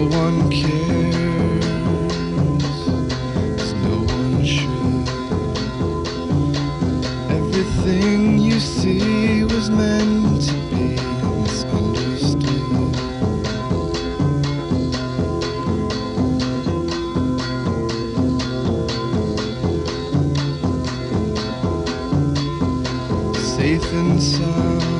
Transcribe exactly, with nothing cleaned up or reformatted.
one cares, 'cause no one should. Everything you see was meant to be misunderstood. Safe and sound